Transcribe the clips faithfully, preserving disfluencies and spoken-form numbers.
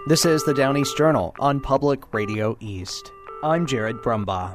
This is the Downeast Journal on Public Radio East. I'm Jared Brumbaugh.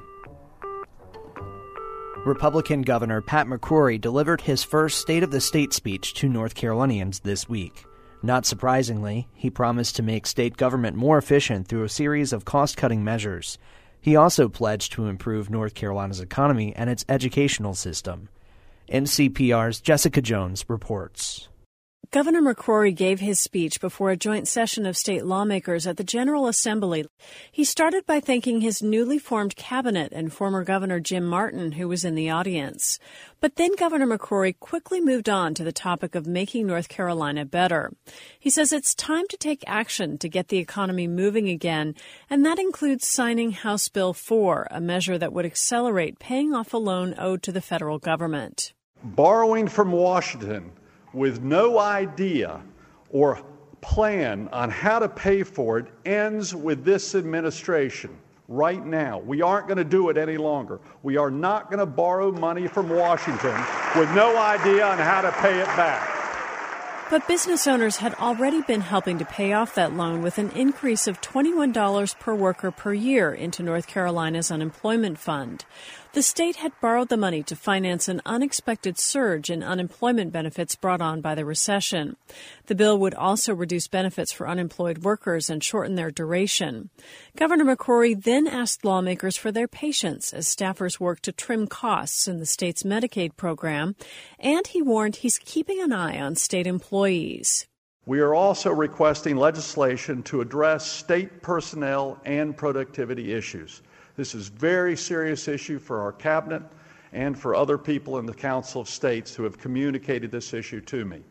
Republican Governor Pat McCrory delivered his first State of the State speech to North Carolinians this week. Not surprisingly, he promised to make state government more efficient through a series of cost-cutting measures. He also pledged to improve North Carolina's economy and its educational system. N C P R's Jessica Jones reports. Governor McCrory gave his speech before a joint session of state lawmakers at the General Assembly. He started by thanking his newly formed cabinet and former Governor Jim Martin, who was in the audience. But then Governor McCrory quickly moved on to the topic of making North Carolina better. He says it's time to take action to get the economy moving again, and that includes signing House Bill four, a measure that would accelerate paying off a loan owed to the federal government. Borrowing from Washington with no idea or plan on how to pay for it ends with this administration right now. We aren't going to do it any longer. We are not going to borrow money from Washington with no idea on how to pay it back. But business owners had already been helping to pay off that loan with an increase of twenty-one dollars per worker per year into North Carolina's unemployment fund. The state had borrowed the money to finance an unexpected surge in unemployment benefits brought on by the recession. The bill would also reduce benefits for unemployed workers and shorten their duration. Governor McCrory then asked lawmakers for their patience as staffers worked to trim costs in the state's Medicaid program, and he warned he's keeping an eye on state employees. We are also requesting legislation to address state personnel and productivity issues. This is a very serious issue for our cabinet and for other people in the Council of States who have communicated this issue to me.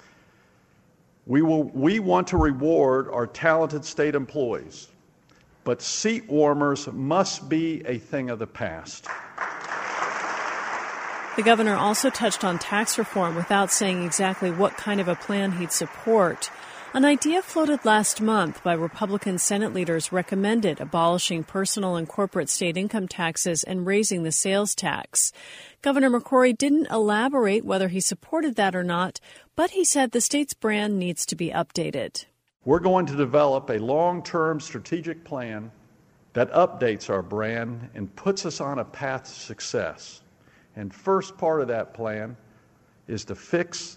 We will, we want to reward our talented state employees, but seat warmers must be a thing of the past. The governor also touched on tax reform without saying exactly what kind of a plan he'd support. An idea floated last month by Republican Senate leaders recommended abolishing personal and corporate state income taxes and raising the sales tax. Governor McCrory didn't elaborate whether he supported that or not, but he said the state's brand needs to be updated. We're going to develop a long-term strategic plan that updates our brand and puts us on a path to success. And first part of that plan is to fix,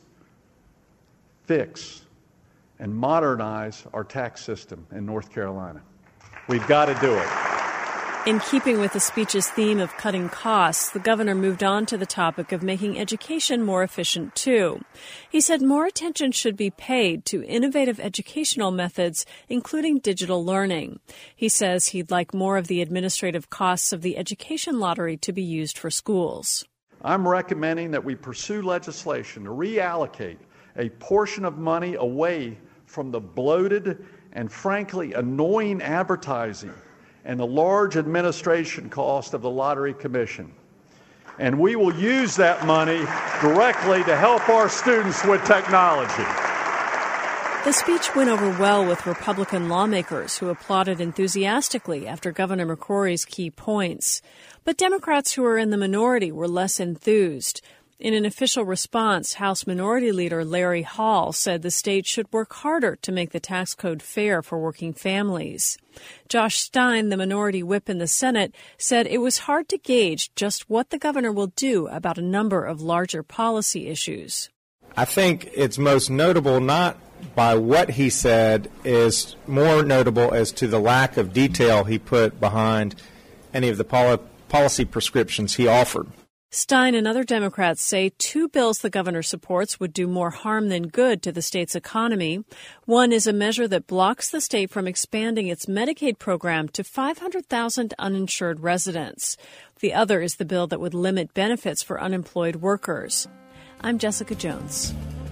fix, and modernize our tax system in North Carolina. We've got to do it. In keeping with the speech's theme of cutting costs, the governor moved on to the topic of making education more efficient, too. He said more attention should be paid to innovative educational methods, including digital learning. He says he'd like more of the administrative costs of the education lottery to be used for schools. I'm recommending that we pursue legislation to reallocate a portion of money away from the bloated and frankly annoying advertising and the large administration cost of the Lottery Commission. And we will use that money directly to help our students with technology. The speech went over well with Republican lawmakers who applauded enthusiastically after Governor McCrory's key points. But Democrats who were in the minority were less enthused. In an official response, House Minority Leader Larry Hall said the state should work harder to make the tax code fair for working families. Josh Stein, the minority whip in the Senate, said it was hard to gauge just what the governor will do about a number of larger policy issues. I think it's most notable not by what he said, is more notable as to the lack of detail he put behind any of the poli- policy prescriptions he offered. Stein and other Democrats say two bills the governor supports would do more harm than good to the state's economy. One is a measure that blocks the state from expanding its Medicaid program to five hundred thousand uninsured residents. The other is the bill that would limit benefits for unemployed workers. I'm Jessica Jones.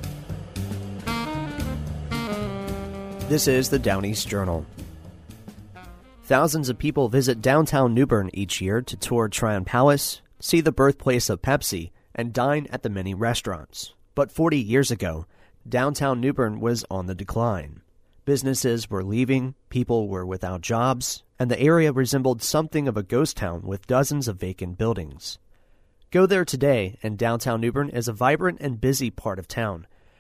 This is the Downeast Journal. Thousands of people visit downtown New Bern each year to tour Tryon Palace, see the birthplace of Pepsi, and dine at the many restaurants. But forty years ago, downtown New Bern was on the decline. Businesses were leaving, people were without jobs, and the area resembled something of a ghost town with dozens of vacant buildings. Go there today, and downtown New Bern is a vibrant and busy part of town.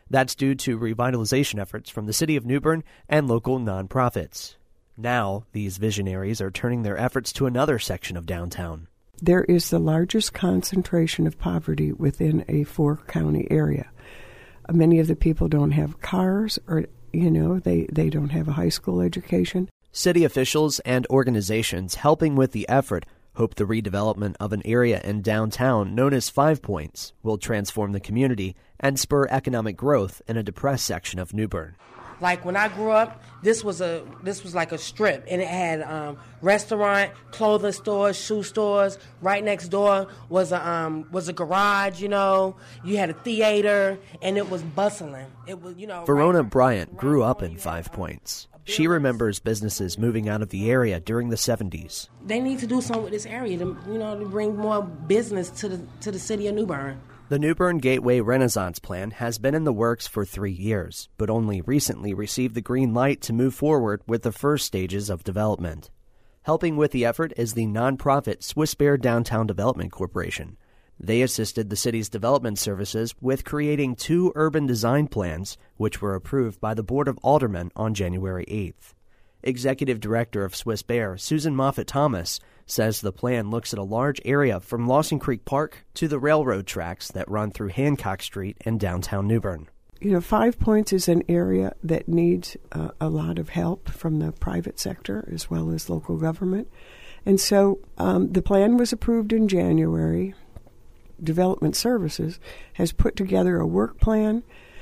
That's due to revitalization efforts from the city of New Bern and local nonprofits. Now, these visionaries are turning their efforts to another section of downtown. There is the largest concentration of poverty within a four-county area. Many of the people don't have cars or, you know, they, they don't have a high school education. City officials and organizations helping with the effort hope the redevelopment of an area in downtown known as Five Points will transform the community and spur economic growth in a depressed section of New Bern. Like when I grew up, this was a this was like a strip, and it had um, restaurant, clothing stores, shoe stores. Right next door was a um, was a garage. You know, you had a theater, and it was bustling. It was you know. Verona right, Bryant grew up in Five Points. She remembers businesses moving out of the area during the seventies. They need to do something with this area to you know to bring more business to the to the city of New Bern. The New Bern Gateway Renaissance Plan has been in the works for three years, but only recently received the green light to move forward with the first stages of development. Helping with the effort is the nonprofit Swiss Bear Downtown Development Corporation. They assisted the city's development services with creating two urban design plans, which were approved by the Board of Aldermen on January eighth. Executive Director of Swiss Bear, Susan Moffett-Thomas, says the plan looks at a large area from Lawson Creek Park to the railroad tracks that run through Hancock Street in downtown New Bern. You know, Five Points is an area that needs uh, a lot of help from the private sector as well as local government. And so um, the plan was approved in January. Development Services has put together a work plan,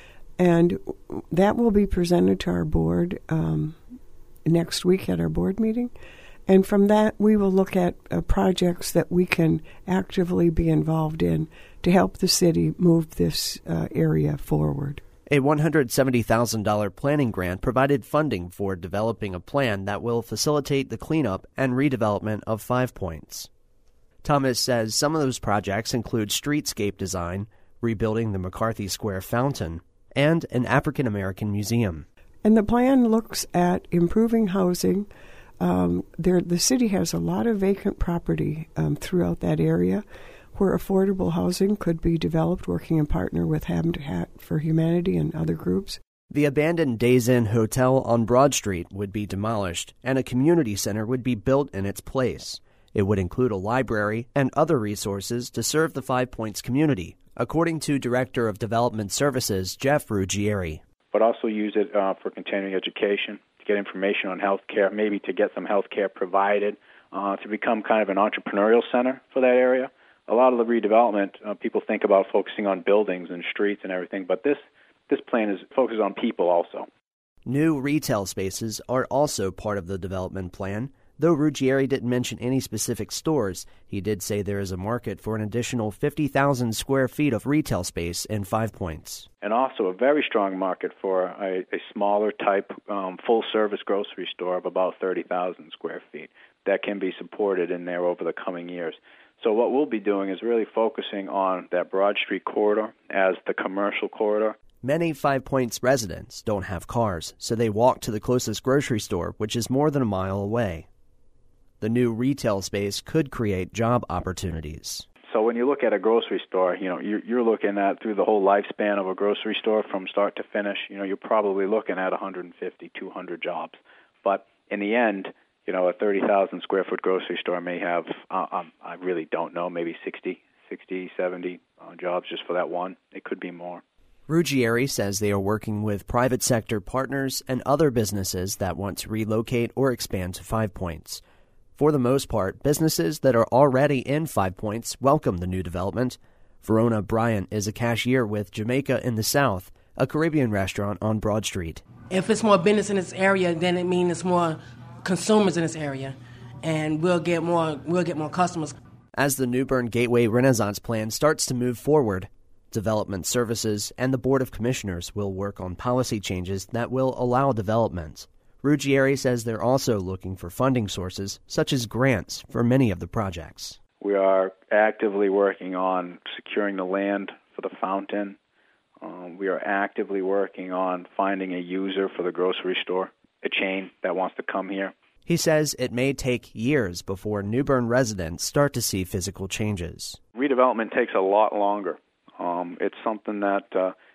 and that will be presented to our board um, next week at our board meeting. And from that, we will look at uh, projects that we can actively be involved in to help the city move this uh, area forward. A one hundred seventy thousand dollars planning grant provided funding for developing a plan that will facilitate the cleanup and redevelopment of Five Points. Thomas says some of those projects include streetscape design, rebuilding the McCarthy Square fountain, and an African American museum. And the plan looks at improving housing. Um, there, the city has a lot of vacant property um, throughout that area where affordable housing could be developed, working in partner with Habitat for Humanity and other groups. The abandoned Days Inn Hotel on Broad Street would be demolished, and a community center would be built in its place. It would include a library and other resources to serve the Five Points community, according to Director of Development Services Jeff Ruggieri. But also use it uh, for continuing education, to get information on health care, maybe to get some health care provided, uh, to become kind of an entrepreneurial center for that area. A lot of the redevelopment, uh, people think about focusing on buildings and streets and everything, but this, this plan is focused on people also. New retail spaces are also part of the development plan. Though Ruggieri didn't mention any specific stores, he did say there is a market for an additional fifty thousand square feet of retail space in Five Points. And also a very strong market for a, a smaller type um, full-service grocery store of about thirty thousand square feet that can be supported in there over the coming years. So what we'll be doing is really focusing on that Broad Street corridor as the commercial corridor. Many Five Points residents don't have cars, so they walk to the closest grocery store, which is more than a mile away. The new retail space could create job opportunities. So when you look at a grocery store, you know, you're, you're looking at through the whole lifespan of a grocery store from start to finish, you know, you're probably looking at one hundred fifty, two hundred jobs. But in the end, you know, a thirty thousand square foot grocery store may have, uh, um, I really don't know, maybe sixty, sixty, seventy uh, jobs just for that one. It could be more. Ruggieri says they are working with private sector partners and other businesses that want to relocate or expand to Five Points. For the most part, businesses that are already in Five Points welcome the new development. Verona Bryant is a cashier with Jamaica in the South, a Caribbean restaurant on Broad Street. If it's more business in this area, then it means it's more consumers in this area, and we'll get more we'll get more customers. As the New Bern Gateway Renaissance Plan starts to move forward, Development Services and the Board of Commissioners will work on policy changes that will allow development. Ruggieri says they're also looking for funding sources, such as grants, for many of the projects. We are actively working on securing the land for the fountain. Um, we are actively working on finding a user for the grocery store, a chain that wants to come here. He says it may take years before New Bern residents start to see physical changes. Redevelopment takes a lot longer. Um, it's something that uh,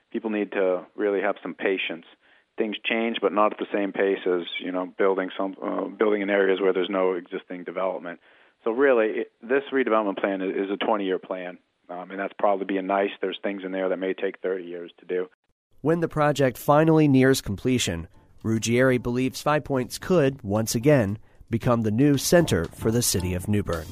people need to really have some patience. Things change, but not at the same pace as, you know, building some uh, building in areas where there's no existing development. So really, it, this redevelopment plan is, is a twenty-year plan, um, and that's probably being nice. There's things in there that may take thirty years to do. When the project finally nears completion, Ruggieri believes Five Points could, once again, become the new center for the city of New Bern.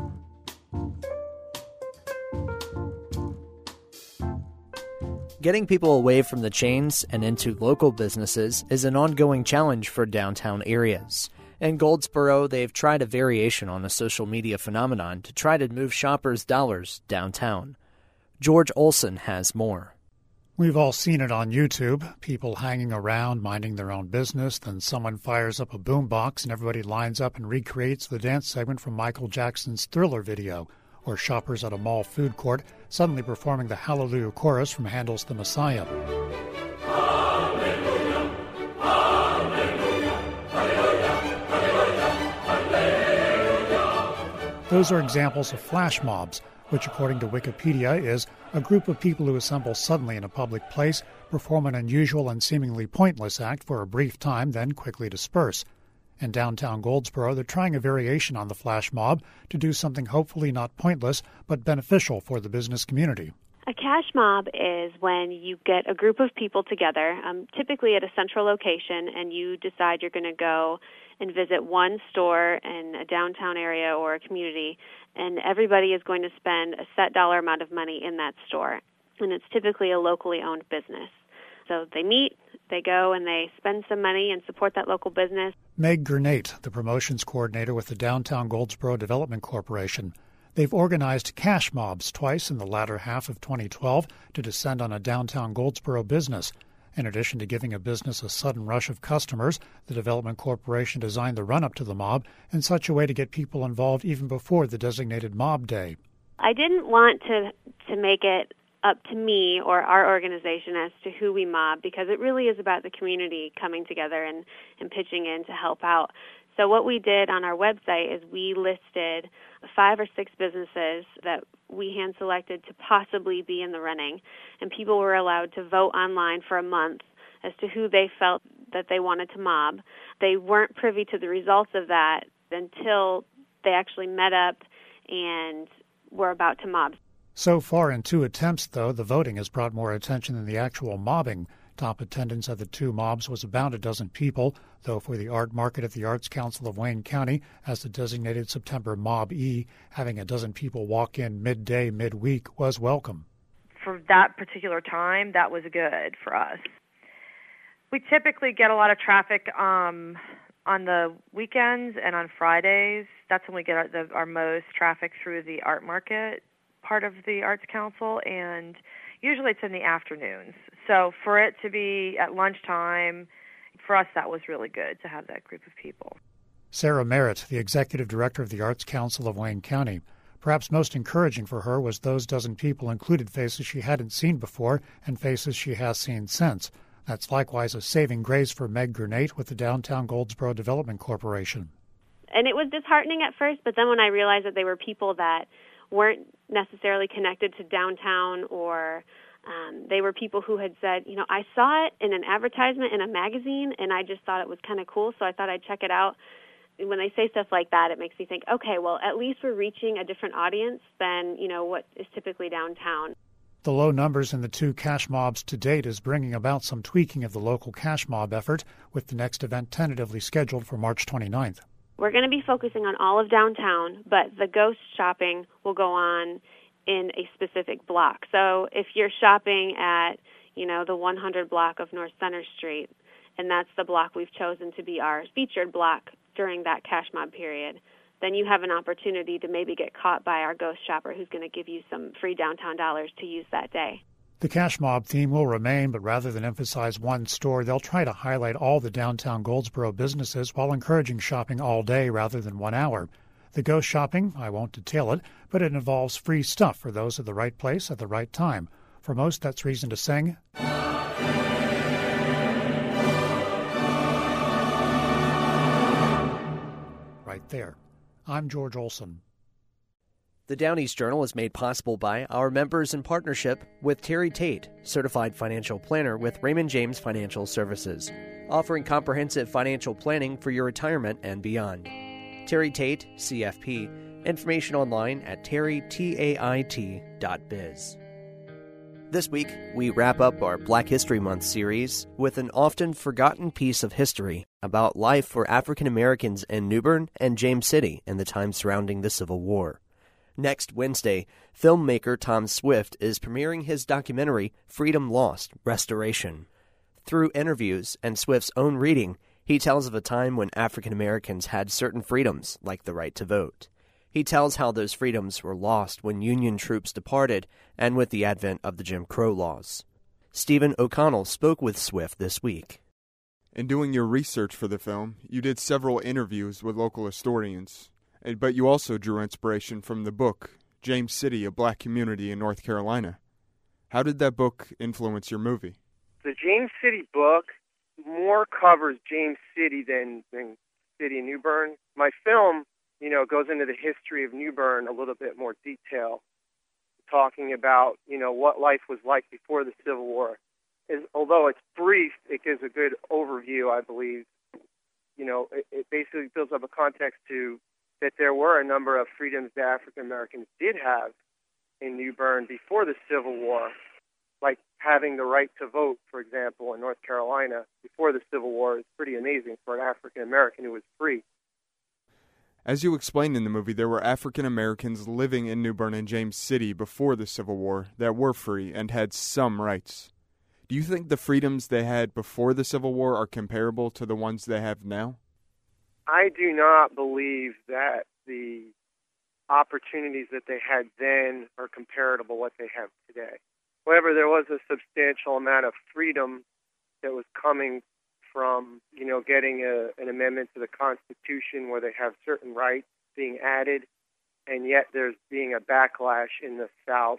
Getting people away from the chains and into local businesses is an ongoing challenge for downtown areas. In Goldsboro, they've tried a variation on a social media phenomenon to try to move shoppers' dollars downtown. George Olson has more. We've all seen it on YouTube, people hanging around, minding their own business, then someone fires up a boombox and everybody lines up and recreates the dance segment from Michael Jackson's Thriller video, or shoppers at a mall food court suddenly performing the Hallelujah chorus from Handel's The Messiah. Hallelujah, hallelujah, hallelujah, hallelujah. Those are examples of flash mobs, which according to Wikipedia is a group of people who assemble suddenly in a public place, perform an unusual and seemingly pointless act for a brief time, then quickly disperse. In downtown Goldsboro, they're trying a variation on the flash mob to do something hopefully not pointless, but beneficial for the business community. A cash mob is when you get a group of people together, um, typically at a central location, and you decide you're going to go and visit one store in a downtown area or a community, and everybody is going to spend a set dollar amount of money in that store. And it's typically a locally owned business. So they meet, they go, and they spend some money and support that local business. Meg Gurnate, the promotions coordinator with the Downtown Goldsboro Development Corporation. They've organized cash mobs twice in the latter half of twenty twelve to descend on a downtown Goldsboro business. In addition to giving a business a sudden rush of customers, the Development Corporation designed the run-up to the mob in such a way to get people involved even before the designated mob day. I didn't want to to make it up to me or our organization as to who we mob, because it really is about the community coming together and, and pitching in to help out. So what we did on our website is we listed five or six businesses that we hand-selected to possibly be in the running, and people were allowed to vote online for a month as to who they felt that they wanted to mob. They weren't privy to the results of that until they actually met up and were about to mob. So far in two attempts, though, the voting has brought more attention than the actual mobbing. Top attendance at the two mobs was about a dozen people, though for the art market at the Arts Council of Wayne County, as the designated September Mob E, having a dozen people walk in midday, midweek was welcome. For that particular time, that was good for us. We typically get a lot of traffic um, on the weekends and on Fridays. That's when we get our, the, our most traffic through the art market part of the Arts Council, and usually it's in the afternoons. So for it to be at lunchtime, for us that was really good to have that group of people. Sarah Merritt, the executive director of the Arts Council of Wayne County. Perhaps most encouraging for her was those dozen people included faces she hadn't seen before and faces she has seen since. That's likewise a saving grace for Meg Gurnate with the Downtown Goldsboro Development Corporation. And it was disheartening at first, but then when I realized that they were people that weren't necessarily connected to downtown, or um, they were people who had said, you know, I saw it in an advertisement in a magazine, and I just thought it was kind of cool, so I thought I'd check it out. And when they say stuff like that, it makes me think, okay, well, at least we're reaching a different audience than, you know, what is typically downtown. The low numbers in the two cash mobs to date is bringing about some tweaking of the local cash mob effort, with the next event tentatively scheduled for March twenty-ninth. We're going to be focusing on all of downtown, but the ghost shopping will go on in a specific block. So if you're shopping at, you know, the one hundred block of North Center Street, and that's the block we've chosen to be our featured block during that cash mob period, then you have an opportunity to maybe get caught by our ghost shopper who's going to give you some free downtown dollars to use that day. The cash mob theme will remain, but rather than emphasize one store, they'll try to highlight all the downtown Goldsboro businesses while encouraging shopping all day rather than one hour. The ghost shopping, I won't detail it, but it involves free stuff for those at the right place at the right time. For most, that's reason to sing. Right there. I'm George Olson. The Down East Journal is made possible by our members in partnership with Terry Tate, Certified Financial Planner with Raymond James Financial Services, offering comprehensive financial planning for your retirement and beyond. Terry Tate, C F P, information online at terry tait dot biz. This week, we wrap up our Black History Month series with an often forgotten piece of history about life for African Americans in New Bern and James City in the time surrounding the Civil War. Next Wednesday, filmmaker Tom Swift is premiering his documentary, Freedom Lost: Restoration. Through interviews and Swift's own reading, he tells of a time when African Americans had certain freedoms, like the right to vote. He tells how those freedoms were lost when Union troops departed and with the advent of the Jim Crow laws. Stephen O'Connell spoke with Swift this week. In doing your research for the film, you did several interviews with local historians. But you also drew inspiration from the book, James City, A Black Community in North Carolina. How did that book influence your movie? The James City book more covers James City than, than City of New Bern. My film, you know, goes into the history of New Bern a little bit more detail, talking about, you know, what life was like before the Civil War. Is, although it's brief, it gives a good overview, I believe. You know, it, it basically builds up a context to that there were a number of freedoms that African Americans did have in New Bern before the Civil War, like having the right to vote, for example, in North Carolina before the Civil War is pretty amazing for an African American who was free. As you explained in the movie, there were African Americans living in New Bern and James City before the Civil War that were free and had some rights. Do you think the freedoms they had before the Civil War are comparable to the ones they have now? I do not believe that the opportunities that they had then are comparable to what they have today. However, there was a substantial amount of freedom that was coming from, you know, getting a, an amendment to the Constitution where they have certain rights being added, and yet there's being a backlash in the South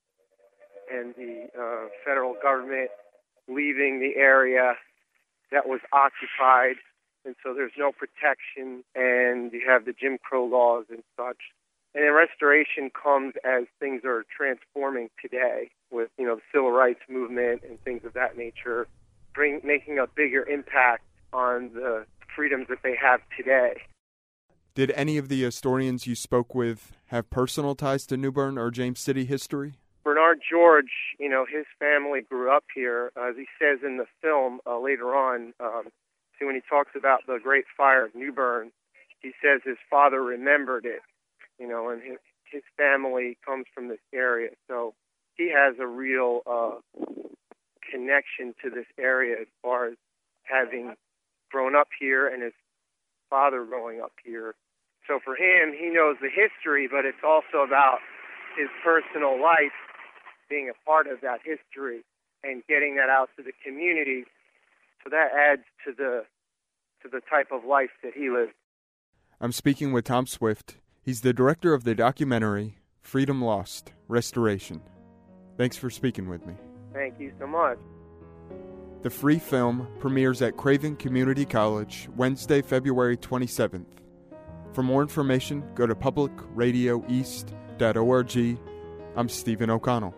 and the uh, federal government leaving the area that was occupied. And so there's no protection, and you have the Jim Crow laws and such. And then restoration comes as things are transforming today with, you know, the civil rights movement and things of that nature, bring, making a bigger impact on the freedoms that they have today. Did any of the historians you spoke with have personal ties to New Bern or James City history? Bernard George, you know, his family grew up here. As he says in the film uh, later on, um, when he talks about the Great Fire of New Bern, he says his father remembered it, you know, and his, his family comes from this area. So he has a real uh, connection to this area as far as having grown up here and his father growing up here. So for him, he knows the history, but it's also about his personal life being a part of that history and getting that out to the community. So that adds to the to the type of life that he lives. I'm speaking with Tom Swift. He's the director of the documentary Freedom Lost: Restoration. Thanks for speaking with me. Thank you so much. The free film premieres at Craven Community College Wednesday, February twenty-seventh. For more information, go to public radio east dot org. I'm Stephen O'Connell.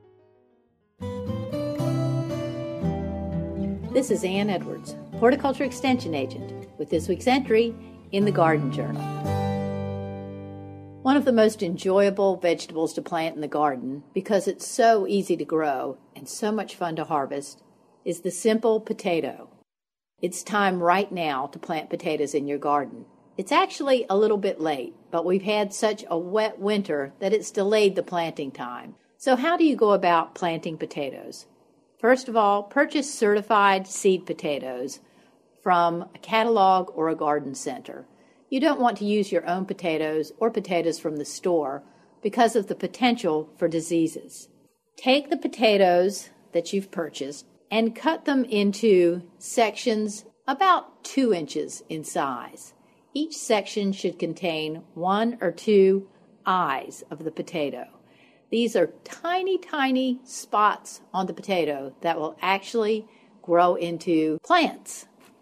This is Ann Edwards, Horticulture Extension Agent, with this week's entry in the Garden Journal. One of the most enjoyable vegetables to plant in the garden, because it's so easy to grow and so much fun to harvest, is the simple potato. It's time right now to plant potatoes in your garden. It's actually a little bit late, but we've had such a wet winter that it's delayed the planting time. So how do you go about planting potatoes? First of all, purchase certified seed potatoes from a catalog or a garden center. You don't want to use your own potatoes or potatoes from the store because of the potential for diseases. Take the potatoes that you've purchased and cut them into sections about two inches in size. Each section should contain one or two eyes of the potato. These are tiny, tiny spots on the potato that will actually grow into plants.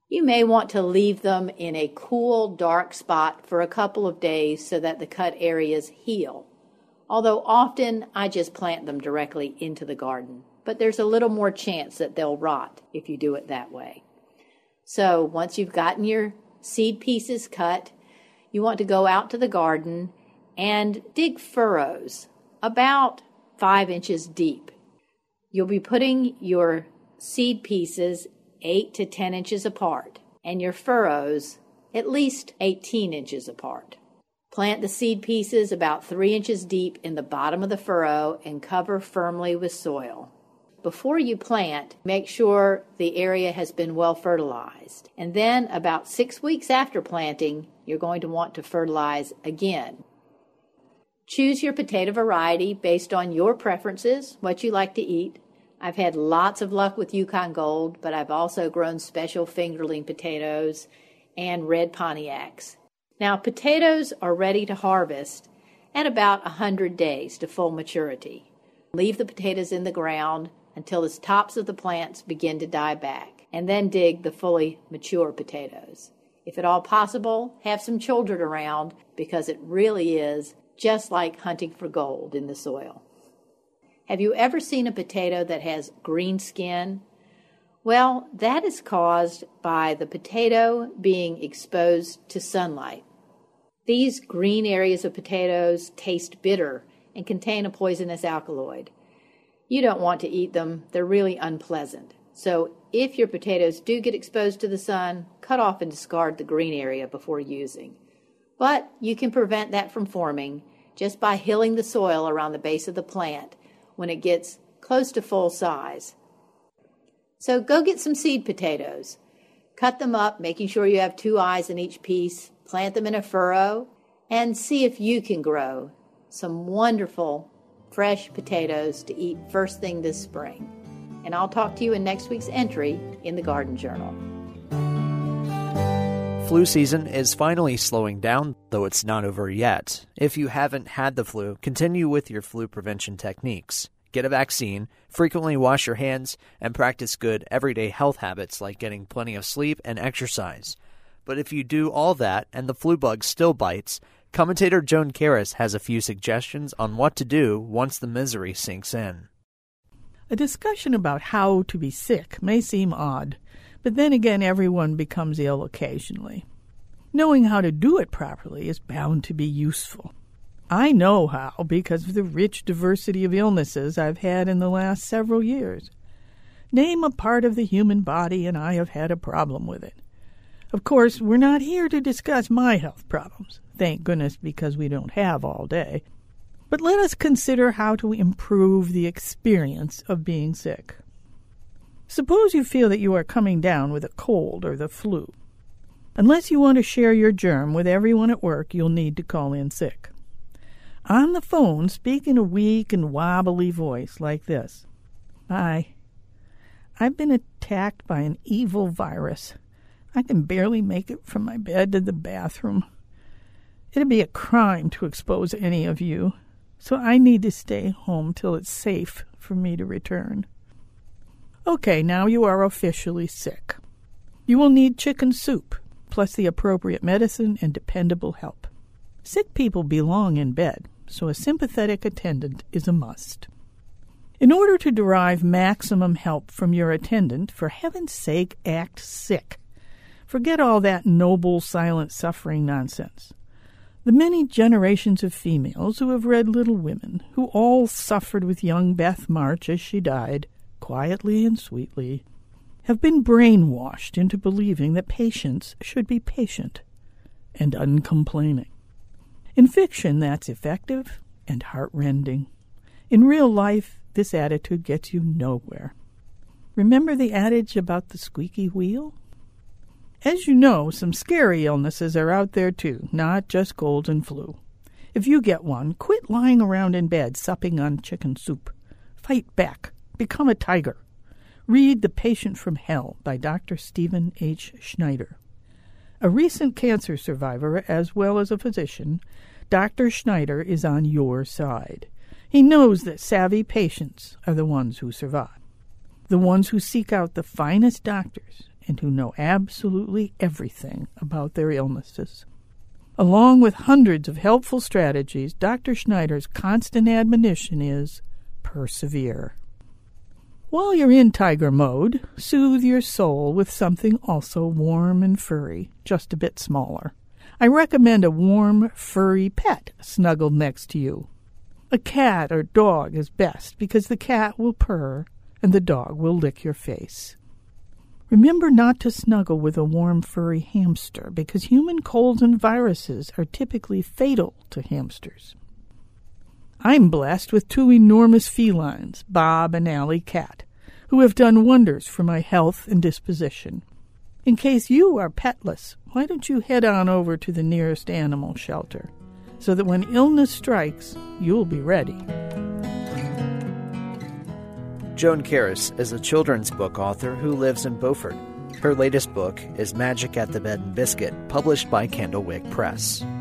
You may want to leave them in a cool, dark spot for a couple of days so that the cut areas heal. Although often I just plant them directly into the garden, but there's a little more chance that they'll rot if you do it that way. So once you've gotten your seed pieces cut, you want to go out to the garden and dig furrows about five inches deep. You'll be putting your seed pieces eight to ten inches apart, and your furrows at least eighteen inches apart. Plant the seed pieces about three inches deep in the bottom of the furrow and cover firmly with soil. Before you plant, make sure the area has been well fertilized. And then about six weeks after planting, you're going to want to fertilize again. Choose your potato variety based on your preferences, what you like to eat. I've had lots of luck with Yukon Gold, but I've also grown special fingerling potatoes and red Pontiacs. Now, potatoes are ready to harvest at about one hundred days to full maturity. Leave the potatoes in the ground until the tops of the plants begin to die back, and then dig the fully mature potatoes. If at all possible, have some children around, because it really is just like hunting for gold in the soil. Have you ever seen a potato that has green skin? Well, that is caused by the potato being exposed to sunlight. These green areas of potatoes taste bitter and contain a poisonous alkaloid. You don't want to eat them. They're really unpleasant. So if your potatoes do get exposed to the sun, cut off and discard the green area before using. But you can prevent that from forming just by hilling the soil around the base of the plant when it gets close to full size. So go get some seed potatoes. Cut them up, making sure you have two eyes in each piece. Plant them in a furrow and see if you can grow some wonderful fresh potatoes to eat first thing this spring. And I'll talk to you in next week's entry in the Garden Journal. Flu season is finally slowing down, though it's not over yet. If you haven't had the flu, continue with your flu prevention techniques. Get a vaccine, frequently wash your hands, and practice good everyday health habits like getting plenty of sleep and exercise. But if you do all that and the flu bug still bites, commentator Joan Karas has a few suggestions on what to do once the misery sinks in. A discussion about how to be sick may seem odd, but then again everyone becomes ill occasionally. Knowing how to do it properly is bound to be useful. I know how because of the rich diversity of illnesses I've had in the last several years. Name a part of the human body and I have had a problem with it. Of course, we're not here to discuss my health problems, thank goodness, because we don't have all day. But let us consider how to improve the experience of being sick. Suppose you feel that you are coming down with a cold or the flu. Unless you want to share your germ with everyone at work, you'll need to call in sick. On the phone, speak in a weak and wobbly voice like this. Hi. I've been attacked by an evil virus. I can barely make it from my bed to the bathroom. It'd be a crime to expose any of you, so I need to stay home till it's safe for me to return. Okay, now you are officially sick. You will need chicken soup, plus the appropriate medicine and dependable help. Sick people belong in bed, so a sympathetic attendant is a must. In order to derive maximum help from your attendant, for heaven's sake, act sick. Forget all that noble, silent suffering nonsense. The many generations of females who have read Little Women, who all suffered with young Beth March as she died, quietly and sweetly, have been brainwashed into believing that patients should be patient and uncomplaining. In fiction, that's effective and heartrending. In real life, this attitude gets you nowhere. Remember the adage about the squeaky wheel? As you know, some scary illnesses are out there too, not just cold and flu. If you get one, quit lying around in bed supping on chicken soup. Fight back. Become a tiger. Read The Patient from Hell by Doctor Stephen H. Schneider. A recent cancer survivor as well as a physician, Doctor Schneider is on your side. He knows that savvy patients are the ones who survive, the ones who seek out the finest doctors and who know absolutely everything about their illnesses. Along with hundreds of helpful strategies, Doctor Schneider's constant admonition is persevere. While you're in tiger mode, soothe your soul with something also warm and furry, just a bit smaller. I recommend a warm, furry pet snuggled next to you. A cat or dog is best because the cat will purr and the dog will lick your face. Remember not to snuggle with a warm, furry hamster because human colds and viruses are typically fatal to hamsters. I'm blessed with two enormous felines, Bob and Allie Cat, who have done wonders for my health and disposition. In case you are petless, why don't you head on over to the nearest animal shelter, so that when illness strikes, you'll be ready. Joan Karas is a children's book author who lives in Beaufort. Her latest book is Magic at the Bed and Biscuit, published by Candlewick Press.